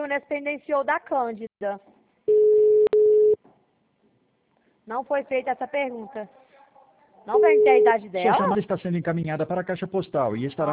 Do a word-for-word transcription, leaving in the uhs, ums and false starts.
Nunes pendenciou da Cândida. Não foi feita essa pergunta. Não perguntei a idade Sua dela? chamada está sendo encaminhada para a caixa postal e estará